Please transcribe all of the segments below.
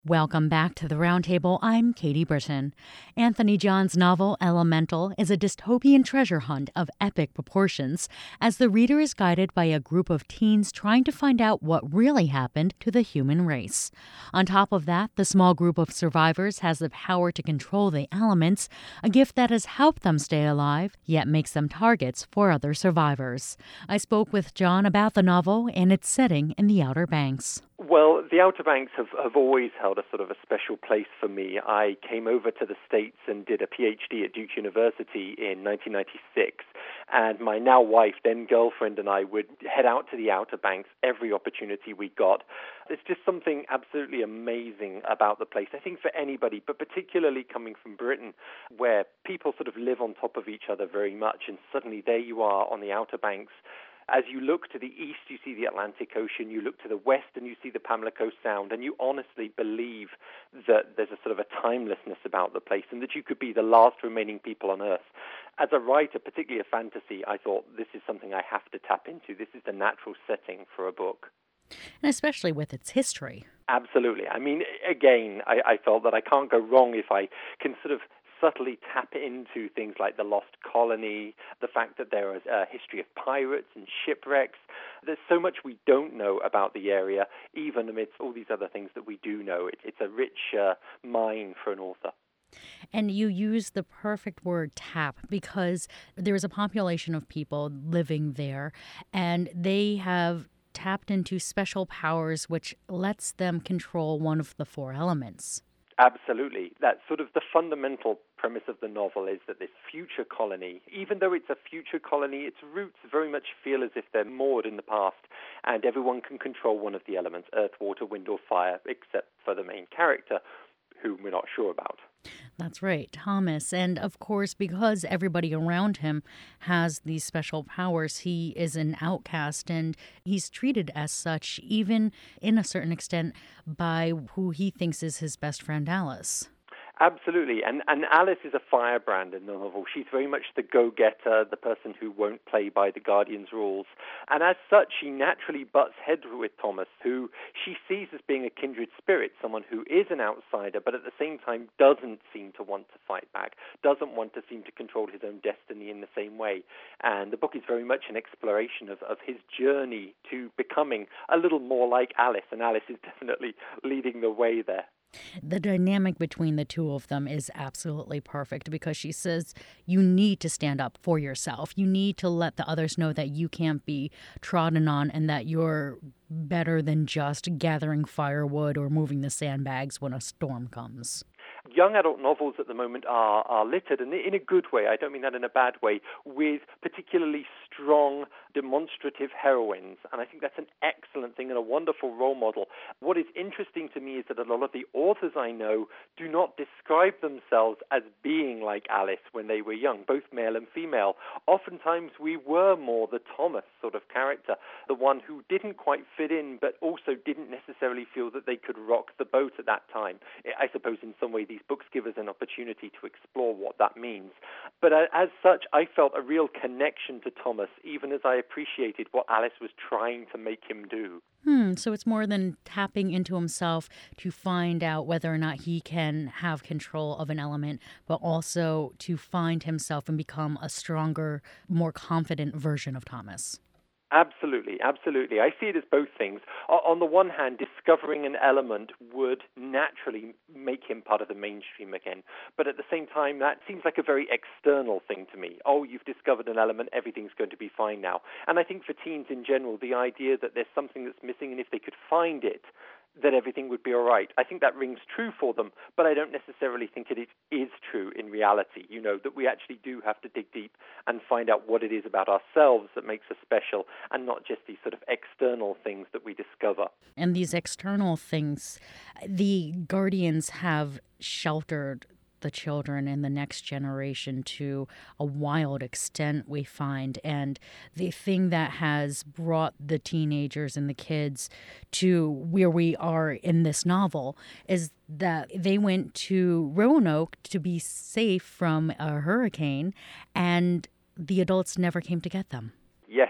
Welcome back to the Roundtable. I'm Katie Britton. Anthony John's novel Elemental is a dystopian treasure hunt of epic proportions as the reader is guided by a group of teens trying to find out what really happened to the human race. On top of that, the small group of survivors has the power to control the elements, a gift that has helped them stay alive, yet makes them targets for other survivors. I spoke with John about the novel and its setting in the Outer Banks. Well, the Outer Banks have always held a sort of a special place for me. I came over to the States and did a PhD at Duke University in 1996, and my now wife, then girlfriend, and I would head out to the Outer Banks every opportunity we got. There's just something absolutely amazing about the place, I think, for anybody, but particularly coming from Britain, where people sort of live on top of each other very much, and suddenly there you are on the Outer Banks. As you look to the east, you see the Atlantic Ocean. You look to the west, and you see the Pamlico Sound. And you honestly believe that there's a sort of a timelessness about the place and that you could be the last remaining people on Earth. As a writer, particularly a fantasy, I thought this is something I have to tap into. This is the natural setting for a book. And especially with its history. Absolutely. I mean, again, I felt that I can't go wrong if I can sort of subtly tap into things like the Lost Colony, the fact that there is a history of pirates and shipwrecks. There's so much we don't know about the area, even amidst all these other things that we do know. It's a rich mine for an author. And you use the perfect word, tap, because there's a population of people living there, and they have tapped into special powers which lets them control one of the four elements. Absolutely. That's sort of the fundamental premise of the novel, is that this future colony, even though it's a future colony, its roots very much feel as if they're moored in the past, and everyone can control one of the elements, earth, water, wind, or fire, except for the main character, whom we're not sure about. That's right, Thomas. And of course, because everybody around him has these special powers, he is an outcast, and he's treated as such, even in a certain extent, by who he thinks is his best friend, Alice. Absolutely. And Alice is a firebrand in the novel. She's very much the go-getter, the person who won't play by the Guardian's rules. And as such, she naturally butts heads with Thomas, who she sees as being a kindred spirit, someone who is an outsider, but at the same time doesn't seem to want to fight back, doesn't want to seem to control his own destiny in the same way. And the book is very much an exploration of his journey to becoming a little more like Alice, and Alice is definitely leading the way there. The dynamic between the two of them is absolutely perfect because she says you need to stand up for yourself. You need to let the others know that you can't be trodden on and that you're better than just gathering firewood or moving the sandbags when a storm comes. Young adult novels at the moment are littered, and in a good way, I don't mean that in a bad way, with particularly strong, demonstrative heroines. And I think that's an excellent thing and a wonderful role model. What is interesting to me is that a lot of the authors I know do not describe themselves as being like Alice when they were young, both male and female. Oftentimes we were more the Thomas sort of character, the one who didn't quite fit in, but also didn't necessarily feel that they could rock the boat at that time. I suppose in some way these books give us an opportunity to explore what that means. But as such, I felt a real connection to Thomas, even as I appreciated what Alice was trying to make him do. So it's more than tapping into himself to find out whether or not he can have control of an element, but also to find himself and become a stronger, more confident version of Thomas. Absolutely, absolutely. I see it as both things. On the one hand, discovering an element would naturally make him part of the mainstream again. But at the same time, that seems like a very external thing to me. Oh, you've discovered an element, everything's going to be fine now. And I think for teens in general, the idea that there's something that's missing, and if they could find it, that everything would be all right. I think that rings true for them, but I don't necessarily think it is true in reality, that we actually do have to dig deep and find out what it is about ourselves that makes us special and not just these sort of external things that we discover. And these external things, the Guardians have sheltered the children and the next generation to a wild extent, we find. And the thing that has brought the teenagers and the kids to where we are in this novel is that they went to Roanoke to be safe from a hurricane, and the adults never came to get them. Yes, the teens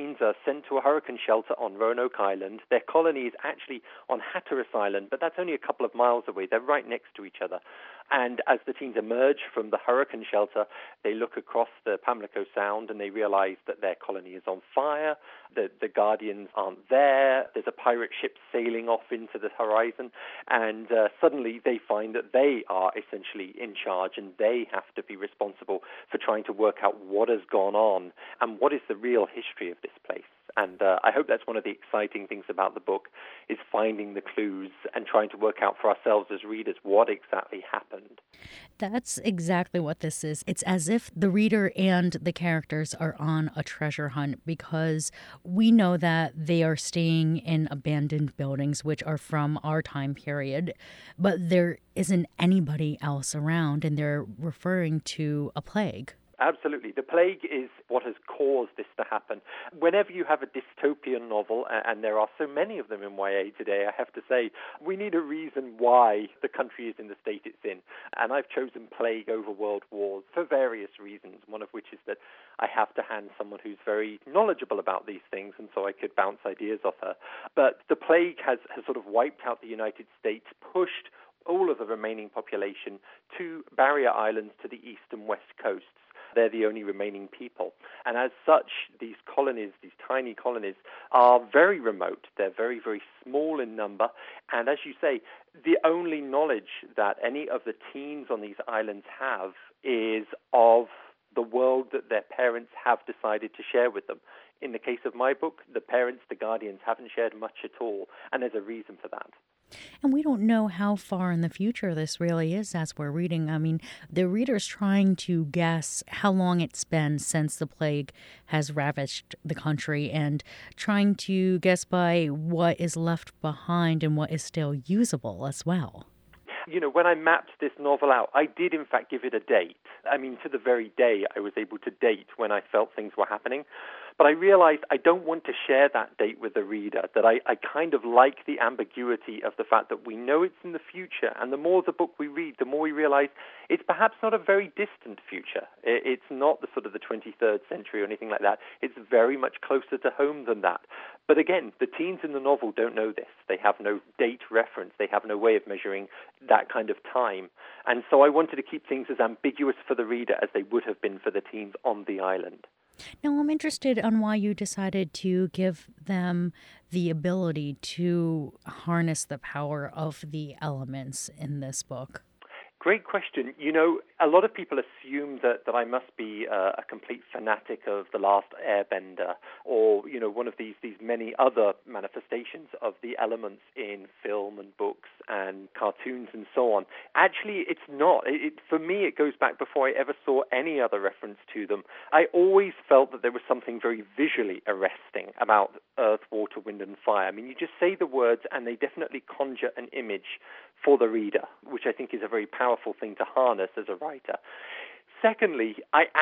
teens are sent to a hurricane shelter on Roanoke Island. Their colony is actually on Hatteras Island, but that's only a couple of miles away. They're right next to each other. And as the teens emerge from the hurricane shelter, they look across the Pamlico Sound and they realize that their colony is on fire, the Guardians aren't there, there's a pirate ship sailing off into the horizon, and suddenly they find that they are essentially in charge and they have to be responsible for trying to work out what has gone on and what is the real history of this place. And I hope that's one of the exciting things about the book, is finding the clues and trying to work out for ourselves as readers what exactly happened. That's exactly what this is. It's as if the reader and the characters are on a treasure hunt, because we know that they are staying in abandoned buildings, which are from our time period, but there isn't anybody else around, and they're referring to a plague. Absolutely. The plague is what has caused this to happen. Whenever you have a dystopian novel, and there are so many of them in YA today, I have to say, we need a reason why the country is in the state it's in. And I've chosen plague over world wars for various reasons, one of which is that I have to hand someone who's very knowledgeable about these things, and so I could bounce ideas off her. But the plague has sort of wiped out the United States, pushed all of the remaining population to barrier islands to the east and west coasts. They're the only remaining people. And as such, these colonies, these tiny colonies, are very remote. They're very, very small in number. And as you say, the only knowledge that any of the teens on these islands have is of the world that their parents have decided to share with them. In the case of my book, the parents, the Guardians, haven't shared much at all. And there's a reason for that. And we don't know how far in the future this really is as we're reading. I mean, the reader's trying to guess how long it's been since the plague has ravaged the country, and trying to guess by what is left behind and what is still usable as well. You know, when I mapped this novel out, I did in fact give it a date. I mean, to the very day I was able to date when I felt things were happening. But I realized I don't want to share that date with the reader, that I kind of like the ambiguity of the fact that we know it's in the future, and the more the book we read, the more we realize it's perhaps not a very distant future. It's not the sort of the 23rd century or anything like that. It's very much closer to home than that. But again, the teens in the novel don't know this. They have no date reference. They have no way of measuring that kind of time. And so I wanted to keep things as ambiguous for the reader as they would have been for the teens on the island. Now, I'm interested on why you decided to give them the ability to harness the power of the elements in this book. Great question. You know, a lot of people assume that I must be a complete fanatic of The Last Airbender, or, you know, one of these many other manifestations of the elements in film and books and cartoons and so on. Actually, it's not. For me, it goes back before I ever saw any other reference to them. I always felt that there was something very visually arresting about earth, water, wind, and fire. I mean, you just say the words and they definitely conjure an image for the reader, which I think is a very powerful thing to harness as a writer. Secondly,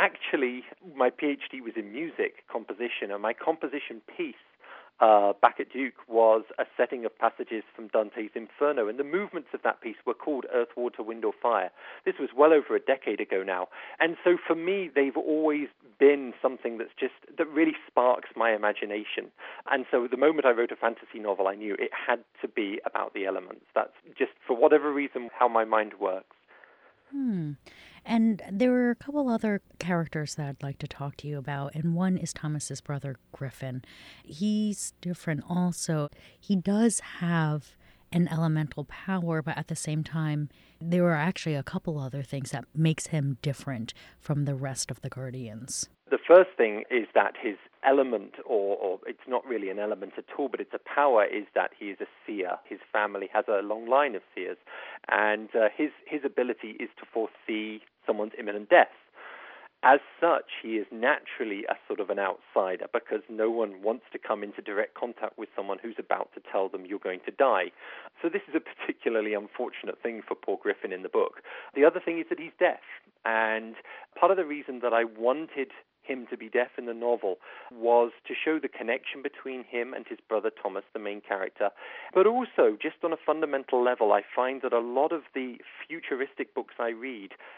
my PhD was in music composition, and my composition piece back at Duke was a setting of passages from Dante's Inferno, and the movements of that piece were called Earth, Water, Wind, or Fire. This was well over a decade ago now, and so for me, they've always been something that really sparks my imagination. And so the moment I wrote a fantasy novel, I knew it had to be about the elements. That's just, for whatever reason, how my mind works. And there were a couple other characters that I'd like to talk to you about, and one is Thomas's brother, Griffin. He's different also. He does have an elemental power, but at the same time, there are actually a couple other things that makes him different from the rest of the Guardians. The first thing is that his element, or it's not really an element at all, but it's a power, is that he is a seer. His family has a long line of seers, and his ability is to foresee someone's imminent death. As such, he is naturally a sort of an outsider, because no one wants to come into direct contact with someone who's about to tell them you're going to die. So this is a particularly unfortunate thing for poor Griffin in the book. The other thing is that he's deaf, and part of the reason that I wanted him to be deaf in the novel was to show the connection between him and his brother Thomas, the main character. But also, just on a fundamental level, I find that a lot of the futuristic books I read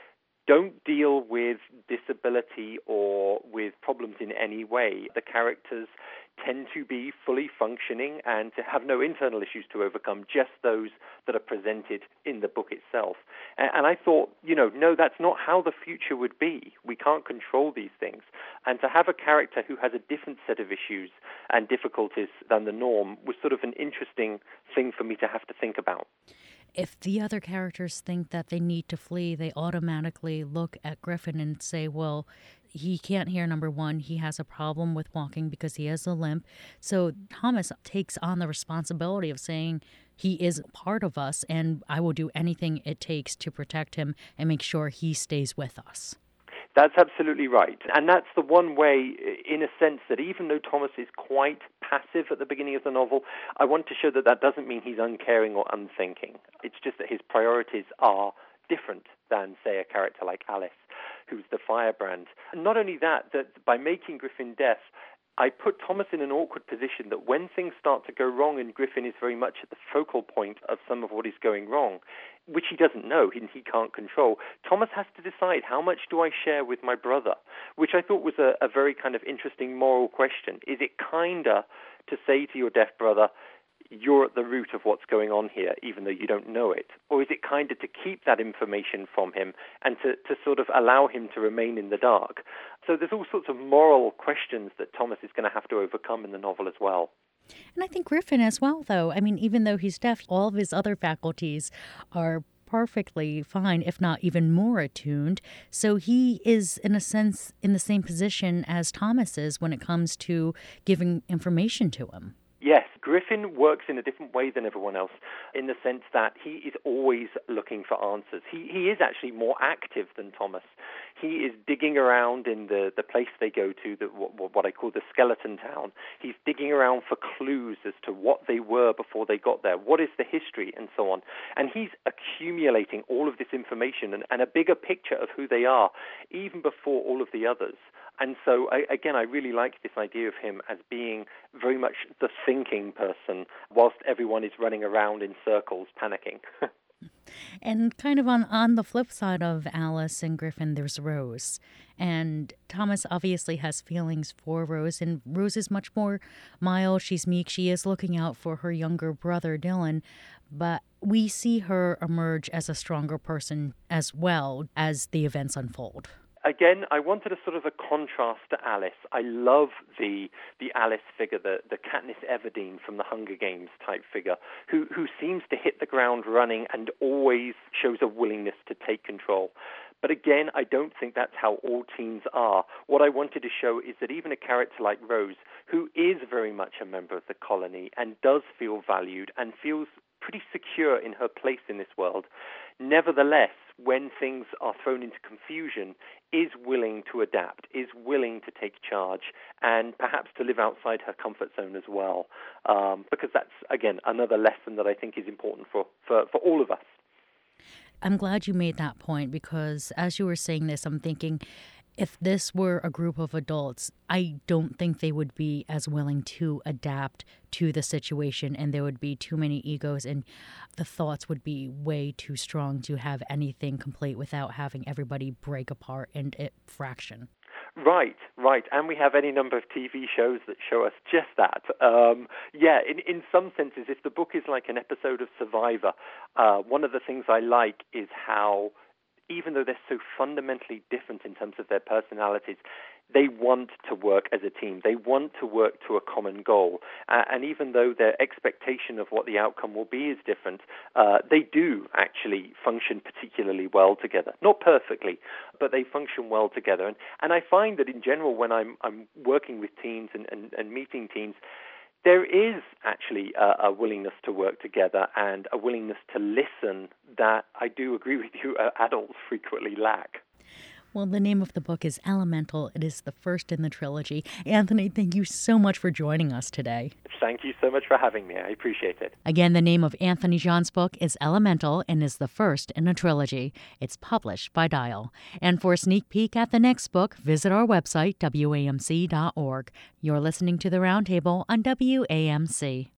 don't deal with disability or with problems in any way. The characters tend to be fully functioning and to have no internal issues to overcome, just those that are presented in the book itself. And I thought, no, that's not how the future would be. We can't control these things. And to have a character who has a different set of issues and difficulties than the norm was sort of an interesting thing for me to have to think about. If the other characters think that they need to flee, they automatically look at Griffin and say, well, he can't hear, number one. He has a problem with walking because he has a limp. So Thomas takes on the responsibility of saying he is part of us and I will do anything it takes to protect him and make sure he stays with us. That's absolutely right. And that's the one way, in a sense, that even though Thomas is quite passive at the beginning of the novel, I want to show that that doesn't mean he's uncaring or unthinking. It's just that his priorities are different than, say, a character like Alice, who's the firebrand. And not only that by making Griffin deaf, I put Thomas in an awkward position that when things start to go wrong and Griffin is very much at the focal point of some of what is going wrong, which he doesn't know, he can't control, Thomas has to decide, how much do I share with my brother? Which I thought was a very kind of interesting moral question. Is it kinder to say to your deaf brother, you're at the root of what's going on here, even though you don't know it? Or is it kinder to keep that information from him and to sort of allow him to remain in the dark? So there's all sorts of moral questions that Thomas is going to have to overcome in the novel as well. And I think Griffin as well, though. I mean, even though he's deaf, all of his other faculties are perfectly fine, if not even more attuned. So he is, in a sense, in the same position as Thomas is when it comes to giving information to him. Yes, Griffin works in a different way than everyone else in the sense that he is always looking for answers. He is actually more active than Thomas. He is digging around in the place they go to, what I call the skeleton town. He's digging around for clues as to what they were before they got there, what is the history, and so on. And he's accumulating all of this information and a bigger picture of who they are, even before all of the others. And so, again, I really like this idea of him as being very much the thinking person, whilst everyone is running around in circles, panicking. And kind of on the flip side of Alice and Griffin, there's Rose. And Thomas obviously has feelings for Rose, and Rose is much more mild. She's meek. She is looking out for her younger brother, Dylan. But we see her emerge as a stronger person as well as the events unfold. Again, I wanted a sort of a contrast to Alice. I love the Alice figure, the Katniss Everdeen from the Hunger Games type figure, who seems to hit the ground running and always shows a willingness to take control. But again, I don't think that's how all teens are. What I wanted to show is that even a character like Rose, who is very much a member of the colony and does feel valued and feels pretty secure in her place in this world, nevertheless, when things are thrown into confusion, is willing to adapt, is willing to take charge, and perhaps to live outside her comfort zone as well. Because that's, again, another lesson that I think is important for all of us. I'm glad you made that point because as you were saying this, I'm thinking, if this were a group of adults, I don't think they would be as willing to adapt to the situation, and there would be too many egos and the thoughts would be way too strong to have anything complete without having everybody break apart and it fraction. Right. And we have any number of TV shows that show us just that. In some senses, if the book is like an episode of Survivor, one of the things I like is how, even though they're so fundamentally different in terms of their personalities, they want to work as a team. They want to work to a common goal. And even though their expectation of what the outcome will be is different, they do actually function particularly well together. Not perfectly, but they function well together. And I find that in general, when I'm working with teens and meeting teens, there is actually a willingness to work together and a willingness to listen that I do agree with you, adults frequently lack. Well, the name of the book is Elemental. It is the first in the trilogy. Anthony, thank you so much for joining us today. Thank you so much for having me. I appreciate it. Again, the name of Anthony John's book is Elemental and is the first in a trilogy. It's published by Dial. And for a sneak peek at the next book, visit our website, WAMC.org. You're listening to The Roundtable on WAMC.